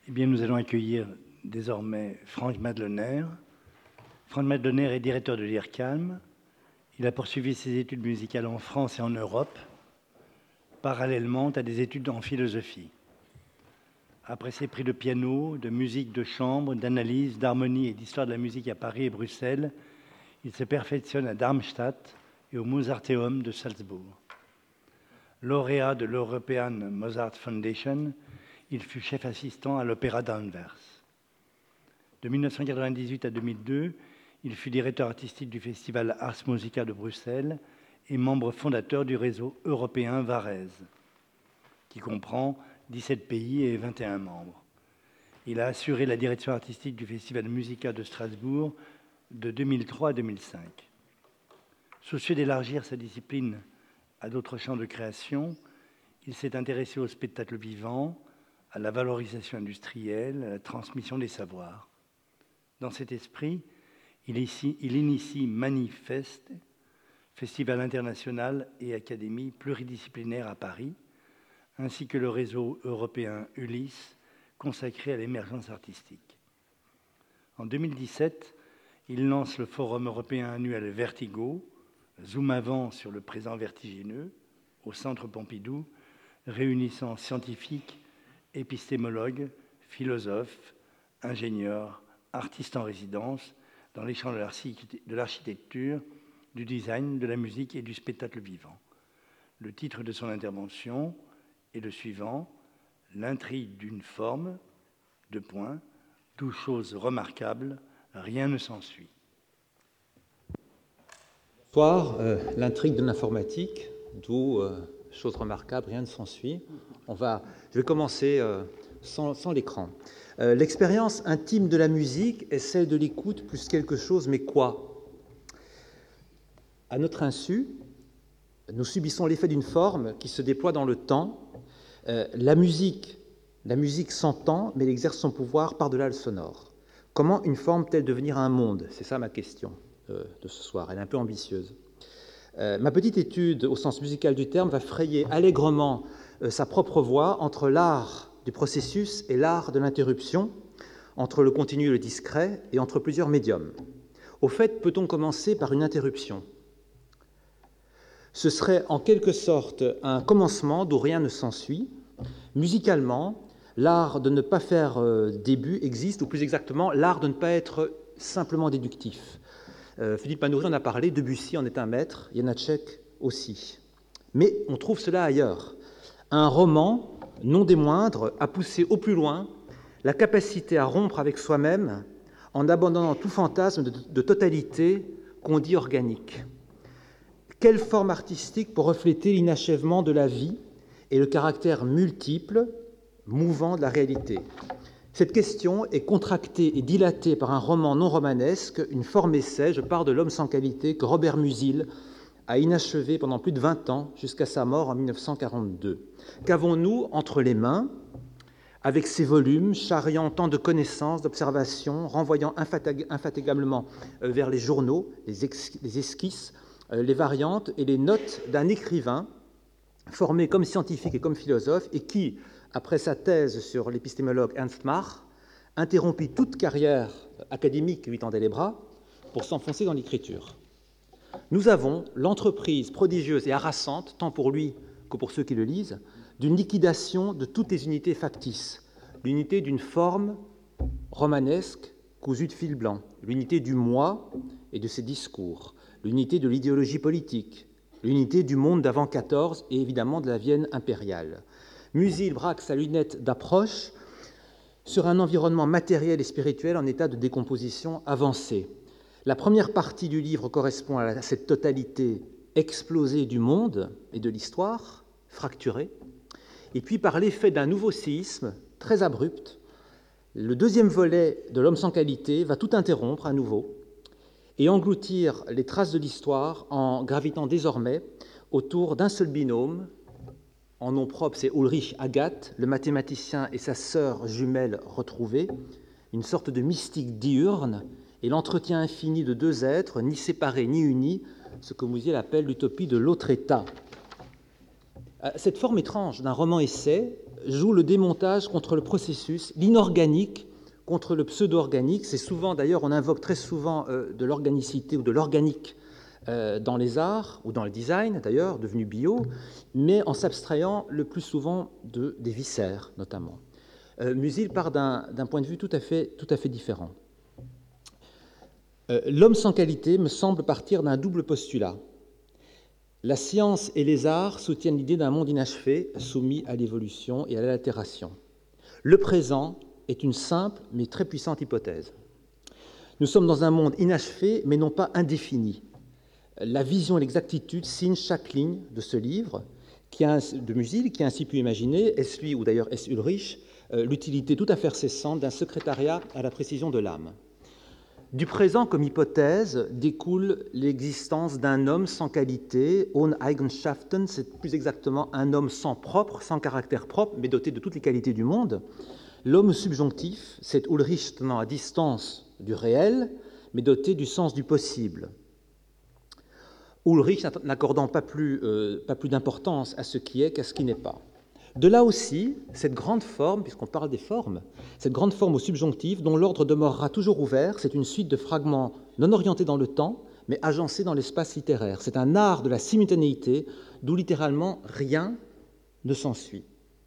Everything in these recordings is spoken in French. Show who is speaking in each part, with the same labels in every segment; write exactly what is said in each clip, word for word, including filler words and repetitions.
Speaker 1: Eh bien, nous allons accueillir désormais Franck Madlener. Franck Madlener est directeur de l'I R C A M. Il a poursuivi ses études musicales en France et en Europe, parallèlement à des études en philosophie. Après ses prix de piano, de musique de chambre, d'analyse, d'harmonie et d'histoire de la musique à Paris et Bruxelles, il se perfectionne à Darmstadt et au Mozarteum de Salzbourg. Lauréat de l'European Mozart Foundation, il fut chef assistant à l'Opéra d'Anvers. De mille neuf cent quatre-vingt-dix-huit à deux mille deux, il fut directeur artistique du Festival Ars Musica de Bruxelles et membre fondateur du réseau européen Varèse, qui comprend dix-sept pays et vingt et un membres. Il a assuré la direction artistique du Festival Musica de Strasbourg de deux mille trois à deux mille cinq. Soucieux d'élargir sa discipline à d'autres champs de création, il s'est intéressé au spectacle vivant, à la valorisation industrielle, à la transmission des savoirs. Dans cet esprit, il, ici, il initie Manifeste, festival international et académie pluridisciplinaire à Paris, ainsi que le réseau européen Ulysse, consacré à l'émergence artistique. En deux mille dix-sept, il lance le forum européen annuel Vertigo, zoom avant sur le présent vertigineux, au Centre Pompidou, réunissant scientifiques, épistémologues, philosophes, ingénieurs, artistes en résidence, dans les champs de l'architecture, du design, de la musique et du spectacle vivant. Le titre de son intervention est le suivant: l'intrigue d'une forme, deux points, toute chose remarquable, rien ne s'ensuit.
Speaker 2: Bonsoir, euh, l'intrigue de l'informatique, d'où euh, chose remarquable, rien ne s'ensuit. On va, je vais commencer euh, sans, sans l'écran. Euh, L'expérience intime de la musique est celle de l'écoute plus quelque chose, mais quoi? À notre insu, nous subissons l'effet d'une forme qui se déploie dans le temps. Euh, la musique, la musique s'entend, mais elle exerce son pouvoir par-delà le sonore. Comment une forme peut-elle devenir un monde? C'est ça ma question euh, de ce soir. Elle est un peu ambitieuse. Euh, ma petite étude, au sens musical du terme, va frayer allègrement euh, sa propre voie entre l'art du processus et l'art de l'interruption, entre le continu et le discret, et entre plusieurs médiums. Au fait, peut-on commencer par une interruption? Ce serait en quelque sorte un commencement d'où rien ne s'ensuit. Musicalement, l'art de ne pas faire euh, début existe, ou plus exactement, l'art de ne pas être simplement déductif. Euh, Philippe Manoury en a parlé, Debussy en est un maître, Janacek aussi. Mais on trouve cela ailleurs. Un roman, non des moindres, a poussé au plus loin la capacité à rompre avec soi-même en abandonnant tout fantasme de, de totalité qu'on dit organique. Quelle forme artistique pour refléter l'inachèvement de la vie et le caractère multiple, mouvant de la réalité? Cette question est contractée et dilatée par un roman non romanesque, une forme essai, je pars de L'homme sans qualité, que Robert Musil a inachevé pendant plus de vingt ans, jusqu'à sa mort en mille neuf cent quarante-deux. Qu'avons-nous entre les mains, avec ces volumes, charriant tant de connaissances, d'observations, renvoyant infatigablement vers les journaux, les, ex les esquisses, les variantes et les notes d'un écrivain formé comme scientifique et comme philosophe, et qui, après sa thèse sur l'épistémologue Ernst Mach, interrompit toute carrière académique qui lui tendait les bras pour s'enfoncer dans l'écriture. Nous avons l'entreprise prodigieuse et harassante, tant pour lui que pour ceux qui le lisent, d'une liquidation de toutes les unités factices, l'unité d'une forme romanesque cousue de fil blanc, l'unité du moi et de ses discours, l'unité de l'idéologie politique, l'unité du monde d'avant quatorze et évidemment de la Vienne impériale. Musil braque sa lunette d'approche sur un environnement matériel et spirituel en état de décomposition avancée. La première partie du livre correspond à cette totalité explosée du monde et de l'histoire, fracturée, et puis par l'effet d'un nouveau séisme très abrupt, le deuxième volet de L'homme sans qualité va tout interrompre à nouveau et engloutir les traces de l'histoire en gravitant désormais autour d'un seul binôme. En nom propre, c'est Ulrich Agathe, le mathématicien et sa sœur jumelle retrouvée, une sorte de mystique diurne et l'entretien infini de deux êtres, ni séparés ni unis, ce que Musil appelle l'utopie de l'autre état. Cette forme étrange d'un roman-essai joue le démontage contre le processus, l'inorganique contre le pseudo-organique. C'est souvent, d'ailleurs, on invoque très souvent euh, de l'organicité ou de l'organique euh, dans les arts ou dans le design, d'ailleurs, devenu bio, mais en s'abstrayant le plus souvent de, des viscères, notamment. Euh, Musil part d'un, d'un point de vue tout à fait, tout à fait différent. Euh, L'homme sans qualité me semble partir d'un double postulat. La science et les arts soutiennent l'idée d'un monde inachevé, soumis à l'évolution et à l'altération. Le présent est une simple mais très puissante hypothèse. Nous sommes dans un monde inachevé, mais non pas indéfini. La vision et l'exactitude signent chaque ligne de ce livre qui a, de Musil, qui a ainsi pu imaginer, est-ce lui ou d'ailleurs est-ce Ulrich, euh, l'utilité tout à fait cessante d'un secrétariat à la précision de l'âme. Du présent comme hypothèse découle l'existence d'un homme sans qualité, ohne Eigenschaften, c'est plus exactement un homme sans propre, sans caractère propre, mais doté de toutes les qualités du monde. L'homme subjonctif, c'est Ulrich tenant à distance du réel, mais doté du sens du possible. Ulrich n'accordant pas plus, euh, pas plus d'importance à ce qui est qu'à ce qui n'est pas. De là aussi, cette grande forme, puisqu'on parle des formes, cette grande forme au subjonctif, dont l'ordre demeurera toujours ouvert, c'est une suite de fragments non orientés dans le temps, mais agencés dans l'espace littéraire. C'est un art de la simultanéité, d'où littéralement rien ne s'ensuit.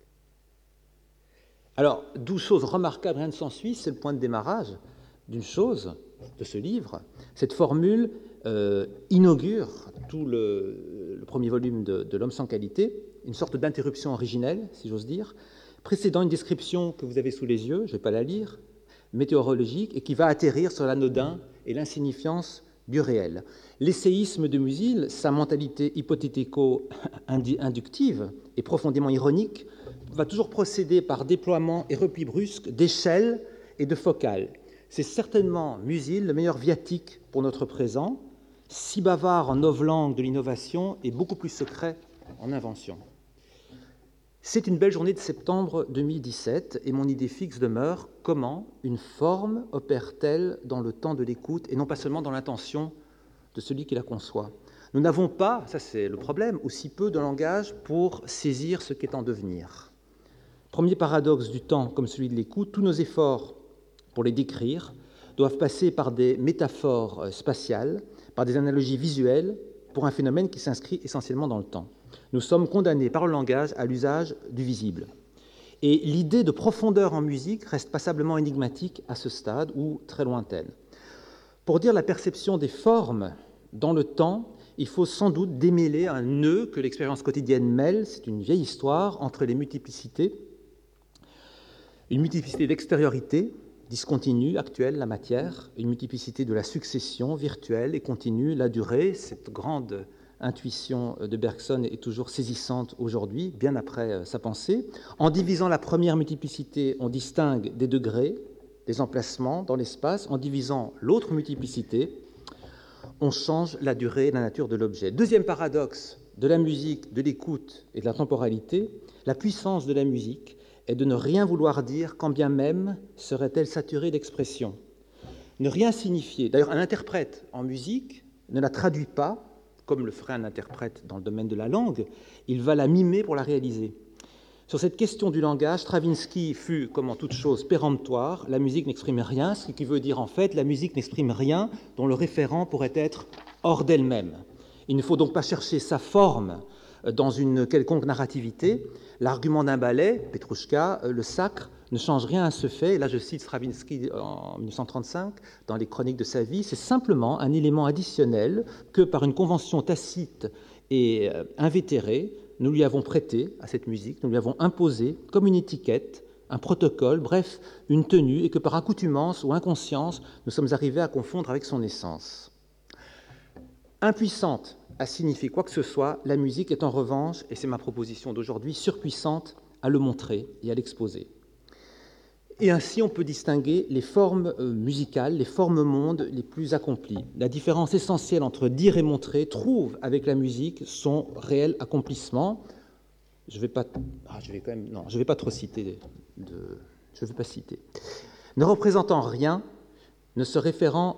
Speaker 2: Alors, d'où chose remarquable, rien ne s'ensuit, c'est le point de démarrage d'une chose, de ce livre. Cette formule euh, inaugure tout le, le premier volume de, de L'homme sans qualité, une sorte d'interruption originelle, si j'ose dire, précédant une description que vous avez sous les yeux, je ne vais pas la lire, météorologique, et qui va atterrir sur l'anodin et l'insignifiance du réel. L'essayisme de Musil, sa mentalité hypothético-inductive et profondément ironique, va toujours procéder par déploiement et repli brusque d'échelles et de focales. C'est certainement Musil, le meilleur viatique pour notre présent, si bavard en novlangue de l'innovation et beaucoup plus secret en invention. C'est une belle journée de septembre deux mille dix-sept et mon idée fixe demeure: comment une forme opère-t-elle dans le temps de l'écoute et non pas seulement dans l'intention de celui qui la conçoit? Nous n'avons pas, ça c'est le problème, aussi peu de langage pour saisir ce qui est en devenir. Premier paradoxe du temps comme celui de l'écoute, tous nos efforts pour les décrire doivent passer par des métaphores spatiales, par des analogies visuelles pour un phénomène qui s'inscrit essentiellement dans le temps. Nous sommes condamnés par le langage à l'usage du visible. Et l'idée de profondeur en musique reste passablement énigmatique à ce stade ou très lointaine. Pour dire la perception des formes dans le temps, il faut sans doute démêler un nœud que l'expérience quotidienne mêle, c'est une vieille histoire, entre les multiplicités, une multiplicité d'extériorité, discontinue, actuelle, la matière, une multiplicité de la succession, virtuelle et continue, la durée, cette grande intuition de Bergson est toujours saisissante aujourd'hui, bien après sa pensée. En divisant la première multiplicité, on distingue des degrés, des emplacements dans l'espace. En divisant l'autre multiplicité, on change la durée et la nature de l'objet. Deuxième paradoxe de la musique, de l'écoute et de la temporalité, la puissance de la musique est de ne rien vouloir dire, quand bien même serait-elle saturée d'expression. Ne rien signifier. D'ailleurs, un interprète en musique ne la traduit pas, comme le ferait un interprète dans le domaine de la langue, il va la mimer pour la réaliser. Sur cette question du langage, Stravinsky fut, comme en toute chose, péremptoire. La musique n'exprime rien, ce qui veut dire en fait la musique n'exprime rien dont le référent pourrait être hors d'elle-même. Il ne faut donc pas chercher sa forme dans une quelconque narrativité. L'argument d'un ballet, Petrouchka, le sacre, ne change rien à ce fait. Et là, je cite Stravinsky en mille neuf cent trente-cinq, dans les chroniques de sa vie, c'est simplement un élément additionnel que, par une convention tacite et invétérée, nous lui avons prêté à cette musique, nous lui avons imposé comme une étiquette, un protocole, bref, une tenue, et que par accoutumance ou inconscience, nous sommes arrivés à confondre avec son essence. Impuissante à signifier quoi que ce soit, la musique est en revanche, et c'est ma proposition d'aujourd'hui, surpuissante à le montrer et à l'exposer. Et ainsi, on peut distinguer les formes musicales, les formes mondes les plus accomplies. La différence essentielle entre dire et montrer trouve, avec la musique, son réel accomplissement. Je vais pas, ah, je vais quand même, non, je vais pas trop citer, de, je vais pas citer. Ne représentant rien, ne se référant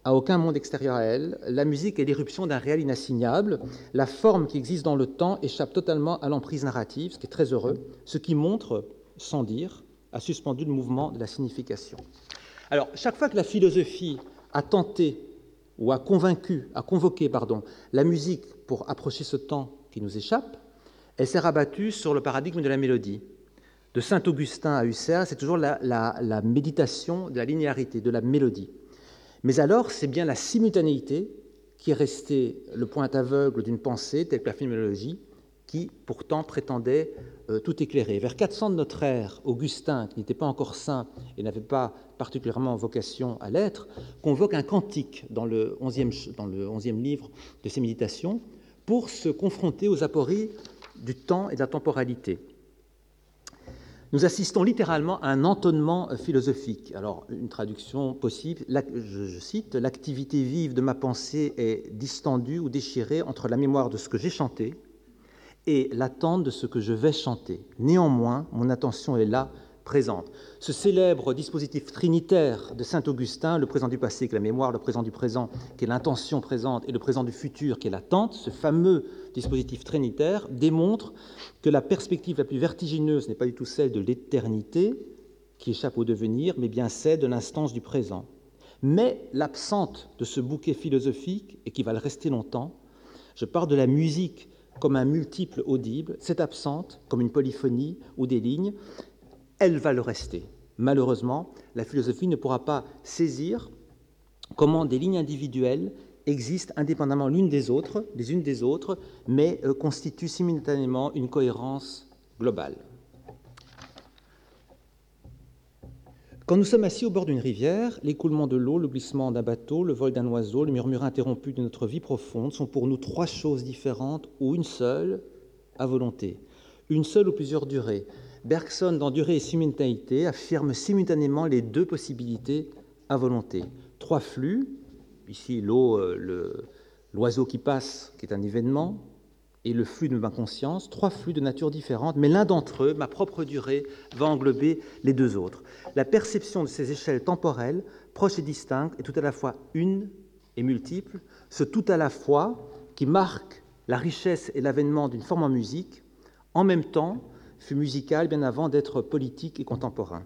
Speaker 2: à aucun monde extérieur à elle. La musique est l'éruption d'un réel inassignable. La forme qui existe dans le temps échappe totalement à l'emprise narrative, ce qui est très heureux, ce qui montre, sans dire, a suspendu le mouvement de la signification. Alors, chaque fois que la philosophie a tenté ou a convaincu, a convoqué, pardon, la musique pour approcher ce temps qui nous échappe, elle s'est rabattue sur le paradigme de la mélodie. De Saint-Augustin à Husserl, c'est toujours la, la, la méditation de la linéarité, de la mélodie. Mais alors, c'est bien la simultanéité qui est restée le point aveugle d'une pensée, telle que la phénoménologie, qui pourtant prétendait euh, tout éclairer. Vers quatre cents de notre ère, Augustin, qui n'était pas encore saint et n'avait pas particulièrement vocation à l'être, convoque un cantique dans le onzième, dans le onzième livre de ses méditations pour se confronter aux apories du temps et de la temporalité. Nous assistons littéralement à un entonnement philosophique. Alors, une traduction possible, je, je cite, « L'activité vive de ma pensée est distendue ou déchirée entre la mémoire de ce que j'ai chanté et l'attente de ce que je vais chanter. Néanmoins, mon attention est là, présente. » Ce célèbre dispositif trinitaire de Saint-Augustin, le présent du passé qui est la mémoire, le présent du présent qui est l'intention présente et le présent du futur qui est l'attente, ce fameux dispositif trinitaire démontre que la perspective la plus vertigineuse n'est pas du tout celle de l'éternité qui échappe au devenir, mais bien celle de l'instance du présent. Mais l'absente de ce bouquet philosophique, et qui va le rester longtemps, je parle de la musique comme un multiple audible, cette absente, comme une polyphonie ou des lignes, elle va le rester. Malheureusement, la philosophie ne pourra pas saisir comment des lignes individuelles existent indépendamment l'une des autres, les unes des autres, mais euh, constituent simultanément une cohérence globale. Quand nous sommes assis au bord d'une rivière, l'écoulement de l'eau, le glissement d'un bateau, le vol d'un oiseau, le murmure interrompu de notre vie profonde sont pour nous trois choses différentes ou une seule à volonté, une seule ou plusieurs durées. Bergson, dans Durée et simultanéité, affirme simultanément les deux possibilités à volonté. Trois flux, ici l'eau, le, l'oiseau qui passe, qui est un événement, et le flux de ma conscience, trois flux de nature différente, mais l'un d'entre eux, ma propre durée, va englober les deux autres. La perception de ces échelles temporelles, proches et distinctes, est tout à la fois une et multiple, ce tout à la fois qui marque la richesse et l'avènement d'une forme en musique, en même temps fut musical bien avant d'être politique et contemporain.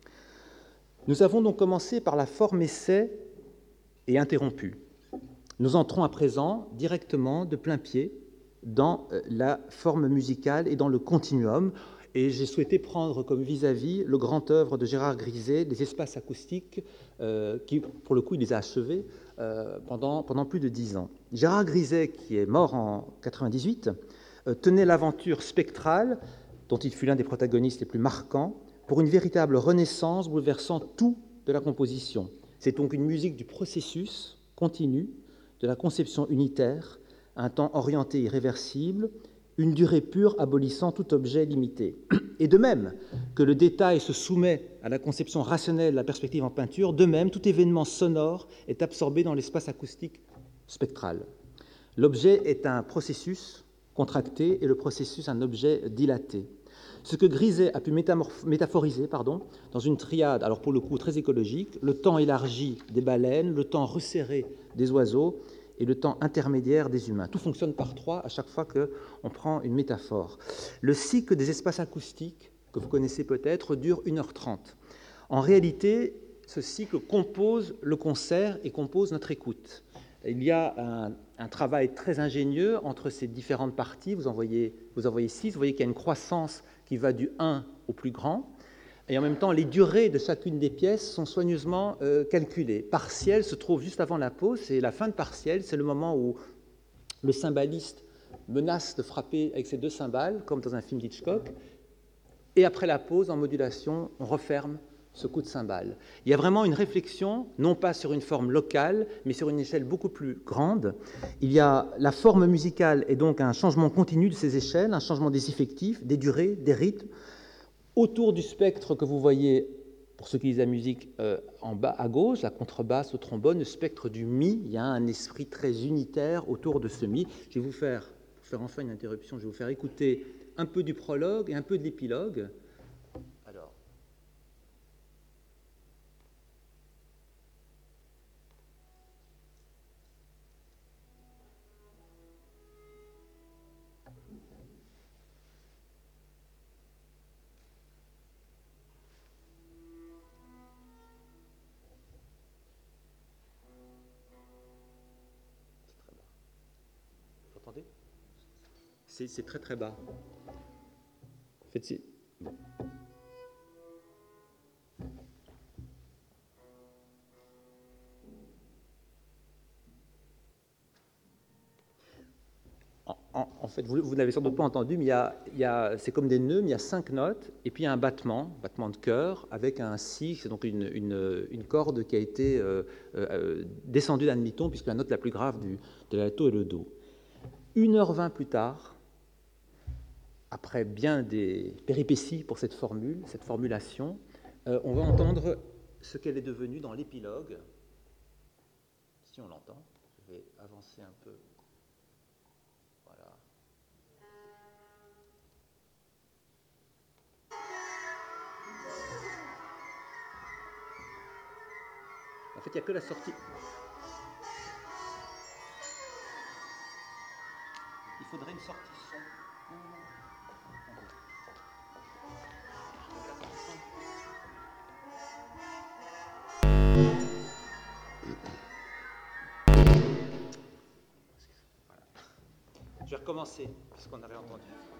Speaker 2: Nous avons donc commencé par la forme essai et interrompue. Nous entrons à présent directement de plein pied dans la forme musicale et dans le continuum, et j'ai souhaité prendre comme vis-à-vis le grand œuvre de Gérard Griset, des espaces acoustiques, euh, qui, pour le coup, il les a achevés euh, pendant, pendant plus de dix ans. Gérard Griset, qui est mort en quatre-vingt-dix-huit, euh, tenait l'aventure spectrale, dont il fut l'un des protagonistes les plus marquants, pour une véritable renaissance bouleversant tout de la composition. C'est donc une musique du processus continu, de la conception unitaire, un temps orienté irréversible, une durée pure abolissant tout objet limité. Et de même que le détail se soumet à la conception rationnelle de la perspective en peinture, de même tout événement sonore est absorbé dans l'espace acoustique spectral. L'objet est un processus contracté et le processus un objet dilaté. Ce que Griset a pu métaphoriser pardon, dans une triade, alors pour le coup très écologique, le temps élargi des baleines, le temps resserré des oiseaux et le temps intermédiaire des humains. Tout fonctionne par trois à chaque fois qu'on prend une métaphore. Le cycle des espaces acoustiques, que vous connaissez peut-être, dure une heure trente. En réalité, ce cycle compose le concert et compose notre écoute. Il y a un, un travail très ingénieux entre ces différentes parties. Vous en voyez, vous en voyez six. Vous voyez qu'il y a une croissance qui va du un au plus grand. Et en même temps, les durées de chacune des pièces sont soigneusement euh, calculées. Partiel se trouve juste avant la pause, c'est la fin de partiel, c'est le moment où le cymbaliste menace de frapper avec ses deux cymbales, comme dans un film d'Hitchcock, et après la pause, en modulation, on referme ce coup de cymbale. Il y a vraiment une réflexion, non pas sur une forme locale, mais sur une échelle beaucoup plus grande. Il y a la forme musicale et donc un changement continu de ces échelles, un changement des effectifs, des durées, des rythmes. Autour du spectre que vous voyez, pour ceux qui lisent la musique, euh, en bas à gauche, la contrebasse, le trombone, le spectre du mi, il y a un esprit très unitaire autour de ce mi. Je vais vous faire, pour faire enfin une interruption, je vais vous faire écouter un peu du prologue et un peu de l'épilogue. Alors. c'est très très bas. En fait, c'est... Bon. En, en, en fait, vous, vous n'avez sans doute pas entendu, mais il y a, il y a, c'est comme des nœuds, mais il y a cinq notes, et puis il y a un battement, battement de cœur, avec un si, c'est donc une, une, une corde qui a été euh, euh, descendue d'un demi-ton, puisque la note la plus grave du, de l'alto est le do. Une heure vingt plus tard, après bien des péripéties pour cette formule, cette formulation, euh, on va entendre ce qu'elle est devenue dans l'épilogue. Si on l'entend, je vais avancer un peu. Voilà. En fait, il n'y a que la sortie. Il faudrait une sortie son. Je vais recommencer, puisqu'on avait entendu.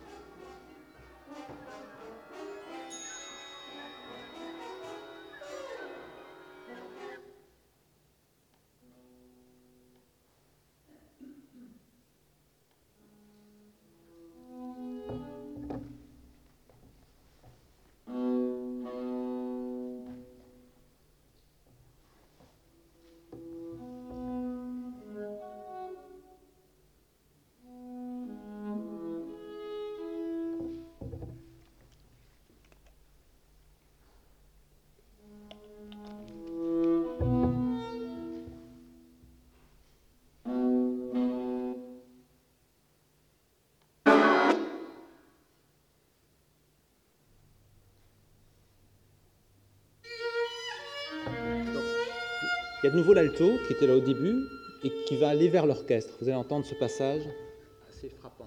Speaker 2: Il y a de nouveau l'alto qui était là au début et qui va aller vers l'orchestre. Vous allez entendre ce passage assez frappant.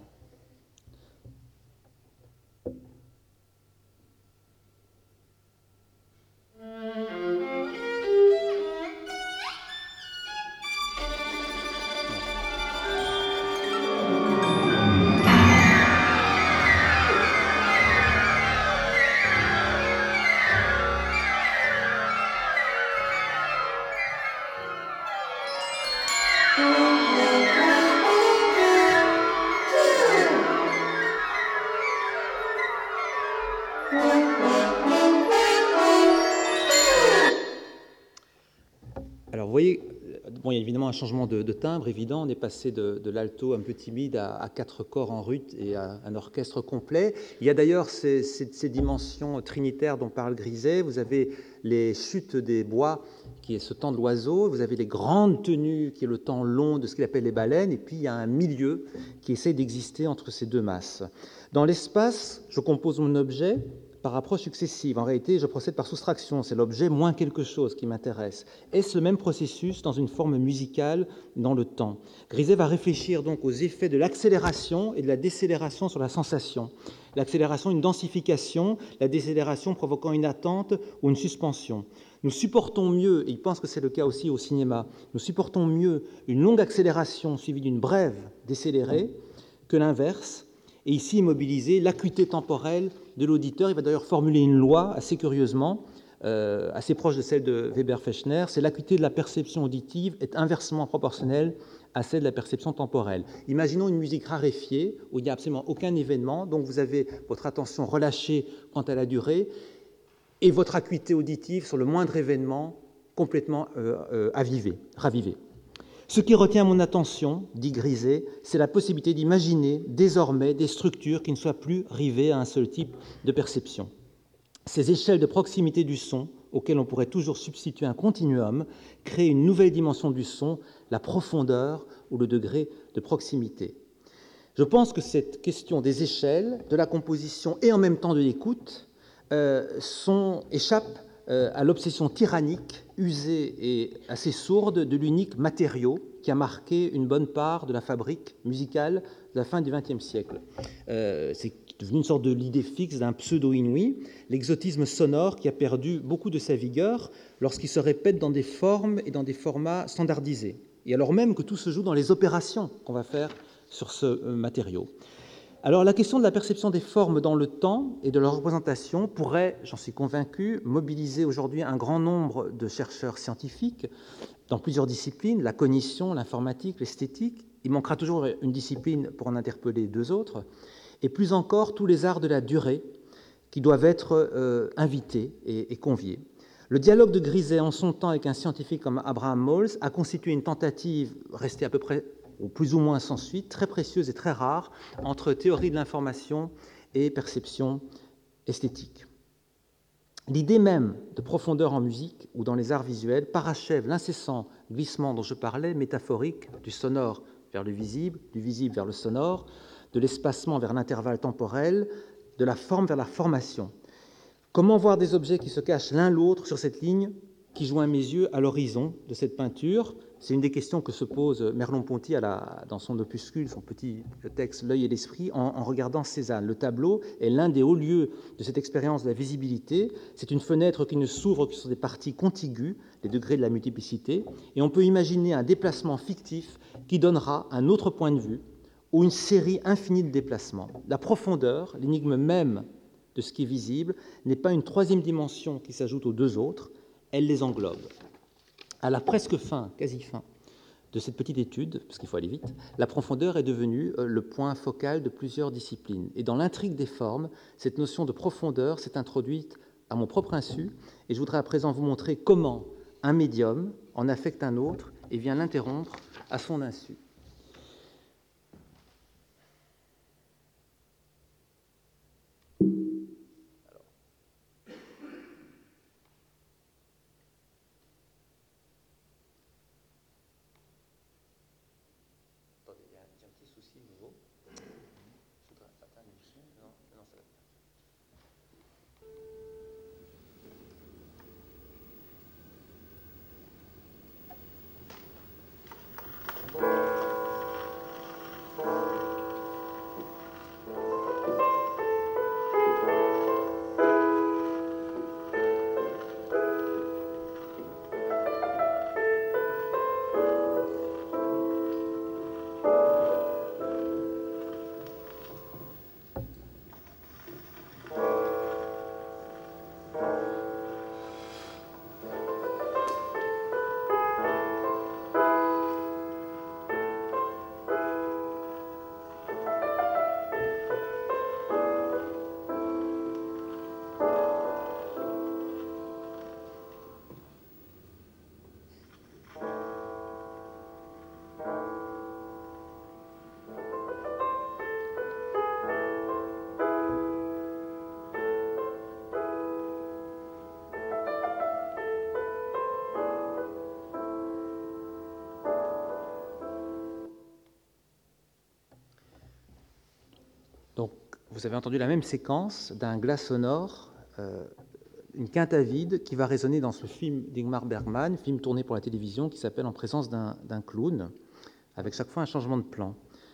Speaker 2: Alors, vous voyez, bon, il y a évidemment un changement de, de timbre évident. On est passé de, de l'alto un peu timide à, à quatre corps en rut et à un orchestre complet. Il y a d'ailleurs ces, ces, ces dimensions trinitaires dont parle Griset. Vous avez les chutes des bois, qui est ce temps de l'oiseau. Vous avez les grandes tenues, qui est le temps long de ce qu'il appelle les baleines. Et puis, il y a un milieu qui essaie d'exister entre ces deux masses. Dans l'espace, je compose mon objet par approche successive. En réalité, je procède par soustraction. C'est l'objet moins quelque chose qui m'intéresse. Est-ce le même processus dans une forme musicale dans le temps? Griset va réfléchir donc aux effets de l'accélération et de la décélération sur la sensation. L'accélération, une densification, la décélération provoquant une attente ou une suspension. Nous supportons mieux, et il pense que c'est le cas aussi au cinéma, nous supportons mieux une longue accélération suivie d'une brève décélérée que l'inverse. Et ici, immobiliser l'acuité temporelle de l'auditeur. Il va d'ailleurs formuler une loi assez curieusement, euh, assez proche de celle de Weber-Fechner, c'est l'acuité de la perception auditive est inversement proportionnelle à celle de la perception temporelle. Imaginons une musique raréfiée où il n'y a absolument aucun événement, donc vous avez votre attention relâchée quant à la durée et votre acuité auditive sur le moindre événement complètement euh, euh, avivée, ravivée. Ce qui retient mon attention, dit Griset, c'est la possibilité d'imaginer désormais des structures qui ne soient plus rivées à un seul type de perception. Ces échelles de proximité du son, auxquelles on pourrait toujours substituer un continuum, créent une nouvelle dimension du son, la profondeur ou le degré de proximité. Je pense que cette question des échelles, de la composition et en même temps de l'écoute, euh, sont, échappe euh, à l'obsession tyrannique, usée et assez sourde de l'unique matériau qui a marqué une bonne part de la fabrique musicale de la fin du vingtième siècle. Euh, c'est devenu une sorte de l'idée fixe d'un pseudo-inouï, l'exotisme sonore qui a perdu beaucoup de sa vigueur lorsqu'il se répète dans des formes et dans des formats standardisés. Et alors même que tout se joue dans les opérations qu'on va faire sur ce matériau. Alors la question de la perception des formes dans le temps et de leur représentation pourrait, j'en suis convaincu, mobiliser aujourd'hui un grand nombre de chercheurs scientifiques dans plusieurs disciplines, la cognition, l'informatique, l'esthétique. Il manquera toujours une discipline pour en interpeller deux autres, et plus encore tous les arts de la durée qui doivent être euh, invités et, et conviés. Le dialogue de Griset en son temps avec un scientifique comme Abraham Moles a constitué une tentative restée à peu près, ou plus ou moins sans suite, très précieuse et très rare, entre théorie de l'information et perception esthétique. L'idée même de profondeur en musique ou dans les arts visuels parachève l'incessant glissement dont je parlais, métaphorique, du sonore vers le visible, du visible vers le sonore, de l'espacement vers l'intervalle temporel, de la forme vers la formation. Comment voir des objets qui se cachent l'un l'autre sur cette ligne qui joint mes yeux à l'horizon de cette peinture? C'est une des questions que se pose Merleau-Ponty à la, dans son opuscule, son petit texte « L'œil et l'esprit », en, en regardant Cézanne. Le tableau est l'un des hauts lieux de cette expérience de la visibilité. C'est une fenêtre qui ne s'ouvre que sur des parties contiguës, les degrés de la multiplicité, et on peut imaginer un déplacement fictif qui donnera un autre point de vue ou une série infinie de déplacements. La profondeur, l'énigme même de ce qui est visible, n'est pas une troisième dimension qui s'ajoute aux deux autres, elle les englobe. À la presque fin, quasi fin, de cette petite étude, parce qu'il faut aller vite, la profondeur est devenue le point focal de plusieurs disciplines. Et dans l'intrigue des formes, cette notion de profondeur s'est introduite à mon propre insu, et je voudrais à présent vous montrer comment un médium en affecte un autre et vient l'interrompre à son insu. Donc, vous avez entendu la même séquence d'un glas sonore, euh, une quinte à vide qui va résonner dans ce film d'Ingmar Bergman, film tourné pour la télévision qui s'appelle « En présence d'un, d'un clown », avec chaque fois un changement de plan.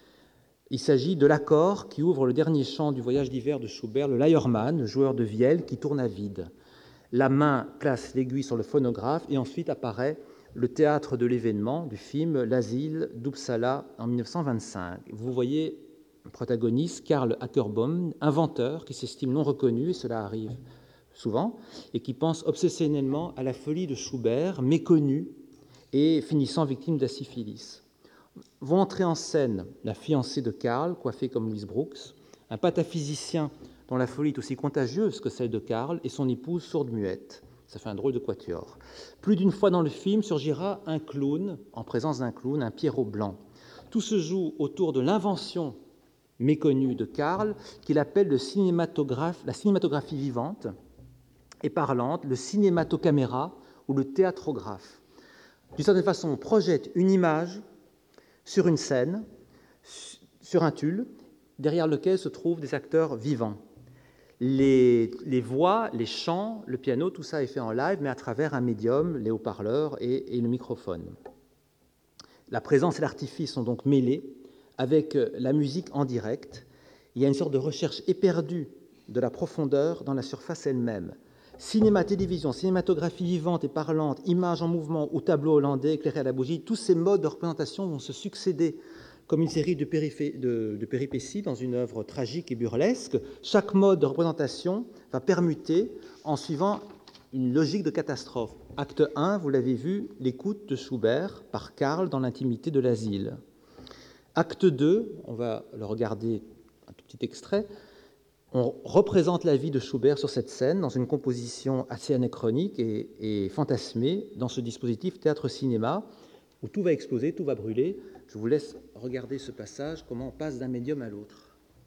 Speaker 2: Il s'agit de l'accord qui ouvre le dernier chant du Voyage d'hiver de Schubert, le Leiermann, le joueur de vielle qui tourne à vide. La main place l'aiguille sur le phonographe et ensuite apparaît le théâtre de l'événement du film « L'asile d'Uppsala » en mille neuf cent vingt-cinq. Vous voyez protagoniste, Karl Åkerbohm, inventeur qui s'estime non reconnu, et cela arrive souvent, et qui pense obsessionnellement à la folie de Schubert, méconnu et finissant victime de la syphilis. Vont entrer en scène la fiancée de Karl, coiffée comme Louise Brooks, un pataphysicien dont la folie est aussi contagieuse que celle de Karl, et son épouse sourde-muette. Ça fait un drôle de quatuor. Plus d'une fois dans le film surgira un clown, en présence d'un clown, un Pierrot blanc. Tout se joue autour de l'invention méconnue de Karl, qu'il appelle le cinématographe, la cinématographie vivante et parlante, le cinématocaméra ou le théâtrographe. D'une certaine façon, on projette une image sur une scène, sur un tulle, derrière lequel se trouvent des acteurs vivants. Les, les voix, les chants, le piano, tout ça est fait en live, mais à travers un médium, les haut-parleurs et, et le microphone. La présence et l'artifice sont donc mêlés avec la musique en direct. Il y a une sorte de recherche éperdue de la profondeur dans la surface elle-même. Cinéma, télévision, cinématographie vivante et parlante, images en mouvement ou tableau hollandais éclairé à la bougie, tous ces modes de représentation vont se succéder comme une série de, péripé- de, de péripéties dans une œuvre tragique et burlesque. Chaque mode de représentation va permuter en suivant une logique de catastrophe. Acte un, vous l'avez vu, l'écoute de Schubert par Karl dans l'intimité de l'asile. Acte deux, on va le regarder un tout petit extrait, on représente la vie de Schubert sur cette scène dans une composition assez anachronique et, et fantasmée dans ce dispositif théâtre-cinéma où tout va exploser, tout va brûler. Je vous laisse regarder ce passage, comment on passe d'un médium à l'autre.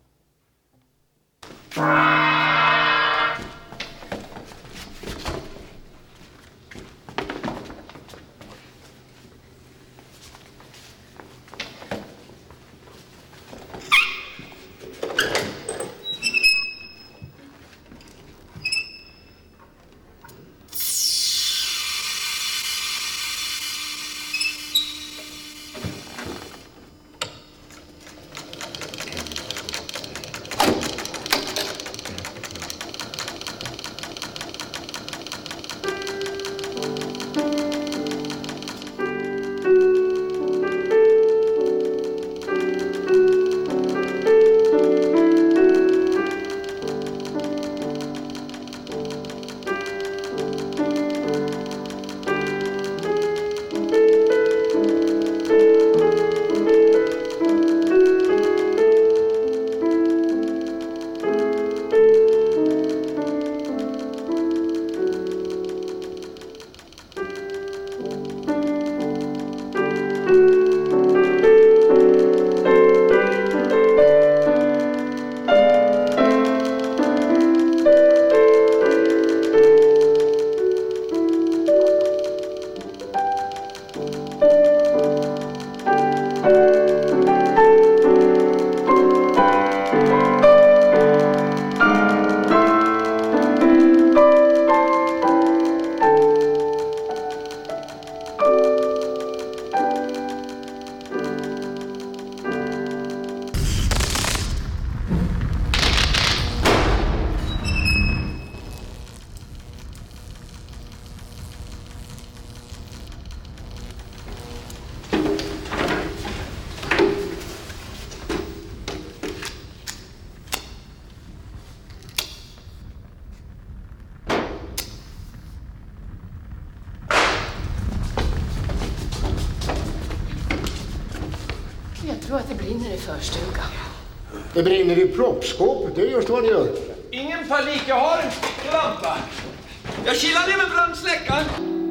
Speaker 3: Jag tror att det brinner i förstugan.
Speaker 4: Det brinner i proppskåpet, det är just vad det gör.
Speaker 5: Ingen panik, jag har en lampa. Jag kilar ner med brandsläckaren.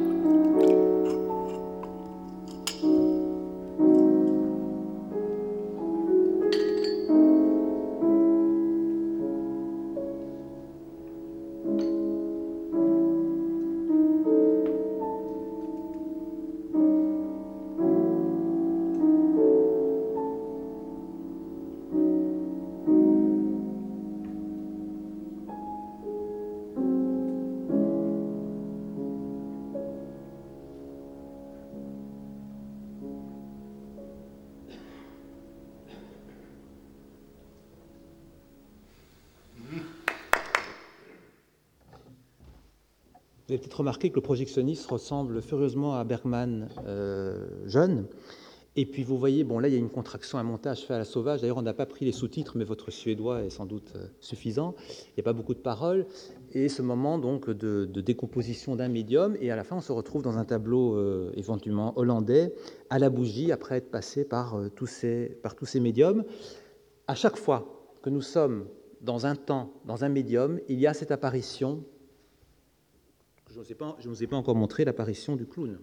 Speaker 2: Vous avez peut-être remarqué que le projectionniste ressemble furieusement à Bergman euh, jeune. Et puis vous voyez, bon là il y a une contraction, un montage fait à la sauvage. D'ailleurs on n'a pas pris les sous-titres, mais votre suédois est sans doute euh, suffisant. Il n'y a pas beaucoup de paroles. Et ce moment donc de, de décomposition d'un médium. Et à la fin on se retrouve dans un tableau euh, éventuellement hollandais, à la bougie, après être passé par, euh, tous ces, par tous ces médiums. À chaque fois que nous sommes dans un temps, dans un médium, il y a cette apparition. Je ne vous ai pas, je ne vous ai pas encore montré l'apparition du clown.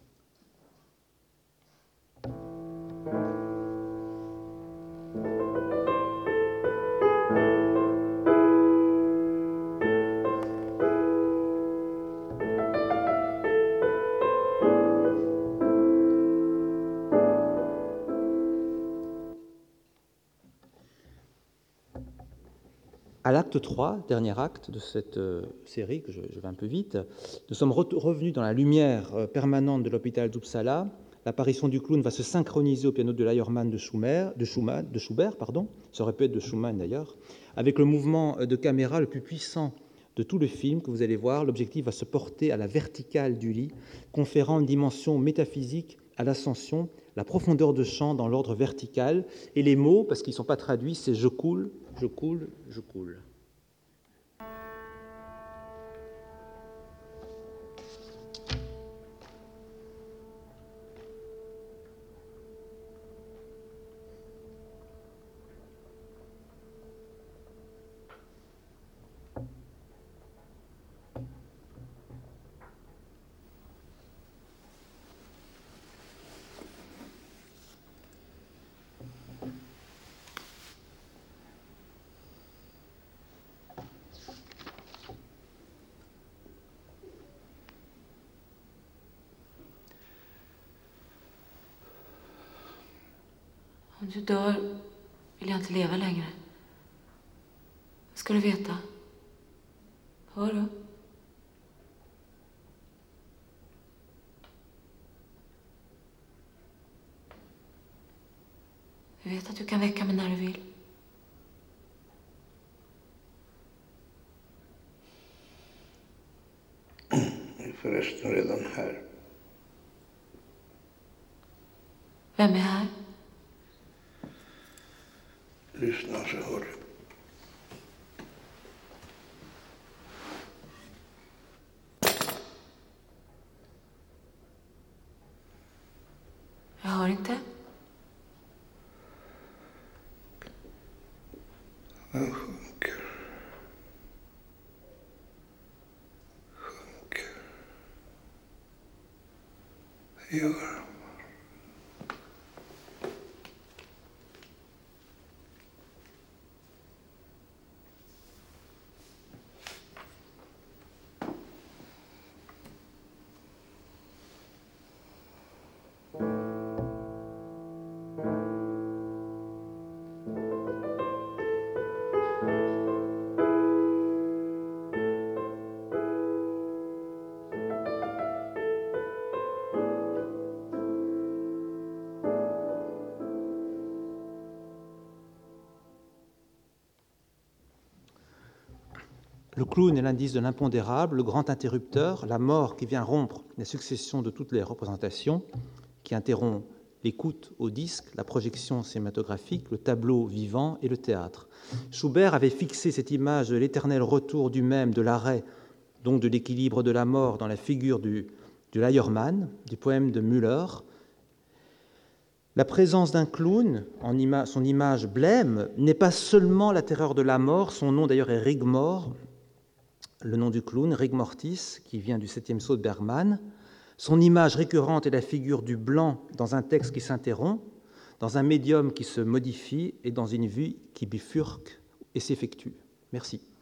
Speaker 2: À l'acte trois, dernier acte de cette euh, série, que je, je vais un peu vite, nous sommes re- revenus dans la lumière euh, permanente de l'hôpital d'Uppsala. L'apparition du clown va se synchroniser au piano de l'Eyermann de, Schumer, de, Schumann, de Schubert, pardon, ça aurait pu être de Schumann d'ailleurs, avec le mouvement de caméra le plus puissant de tout le film que vous allez voir. L'objectif va se porter à la verticale du lit, conférant une dimension métaphysique à l'ascension, la profondeur de chant dans l'ordre vertical, et les mots, parce qu'ils ne sont pas traduits, c'est « je coule, je coule, je coule ».
Speaker 3: Om du dör vill jag inte leva längre. Ska du veta. Hör du? Jag vet att du kan väcka mig när du vill.
Speaker 6: Jag är förresten redan här.
Speaker 3: Vem är här?
Speaker 6: Lyssna så hör du.
Speaker 3: Jag hör inte.
Speaker 6: Han sjunker. Sjunker. Det gör han.
Speaker 2: Le clown est l'indice de l'impondérable, le grand interrupteur, la mort qui vient rompre la succession de toutes les représentations, qui interrompt l'écoute au disque, la projection cinématographique, le tableau vivant et le théâtre. Schubert avait fixé cette image de l'éternel retour du même, de l'arrêt, donc de l'équilibre de la mort dans la figure du, du Leiermann, du poème de Müller. La présence d'un clown, en ima- son image blême, n'est pas seulement la terreur de la mort, son nom d'ailleurs est Rigmor, le nom du clown, Rigmortis, qui vient du septième saut de Bergman. Son image récurrente est la figure du blanc dans un texte qui s'interrompt, dans un médium qui se modifie et dans une vie qui bifurque et s'effectue. Merci.